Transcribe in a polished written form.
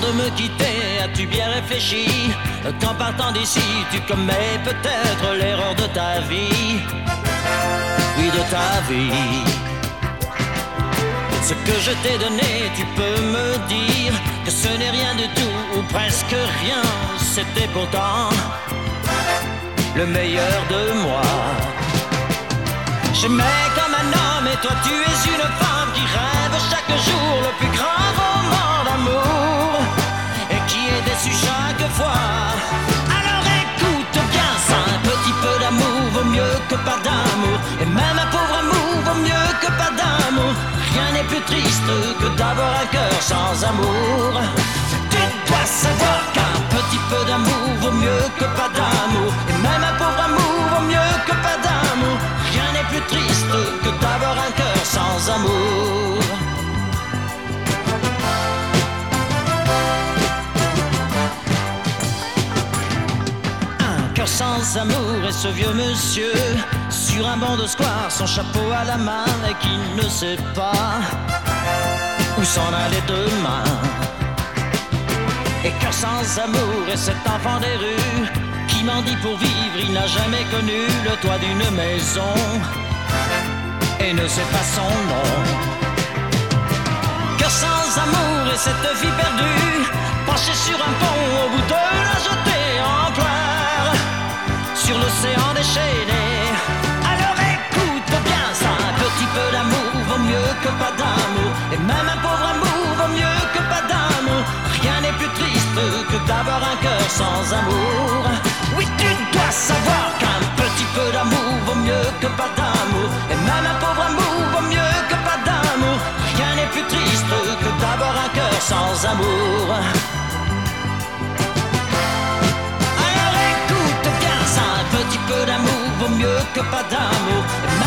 de me quitter, as-tu bien réfléchi qu'en partant d'ici, tu commets peut-être l'erreur de ta vie? Oui, de ta vie. Ce que je t'ai donné, tu peux me dire que ce n'est rien du tout, ou presque rien. C'était pourtant le meilleur de moi. J'aimais comme un homme et toi tu es une femme qui rêve chaque jour le plus grand roman d'amour et qui est déçu chaque fois. Alors écoute bien ça, un petit peu d'amour vaut mieux que pas d'amour, et même un pauvre amour vaut mieux que pas d'amour. Rien n'est plus triste que d'avoir un cœur sans amour. Tu dois savoir qu'un petit peu d'amour vaut mieux que pas d'amour, et même un pauvre amour vaut mieux que pas d'amour. Rien n'est plus triste que d'avoir un cœur sans amour. Un cœur sans amour et ce vieux monsieur sur un banc de square, son chapeau à la main, et qui ne sait pas où s'en aller demain. Et cœur sans amour et cet enfant des rues qui mendie pour vivre, il n'a jamais connu le toit d'une maison et ne sait pas son nom. Cœur sans amour et cette vie perdue, penchée sur un pont au bout de la jetée en pleurs sur l'océan déchaîné. Alors écoute bien ça, un petit peu d'amour vaut mieux que pas d'amour, et même un pauvre amour vaut mieux que pas d'amour. Rien n'est plus triste que d'avoir un cœur sans amour. Oui, tu dois savoir qu'un petit peu d'amour vaut mieux que pas d'amour, et même un pauvre amour vaut mieux que pas d'amour. Rien n'est plus triste que d'avoir un cœur sans amour. Alors écoute bien ça, un petit peu d'amour vaut mieux que pas d'amour, et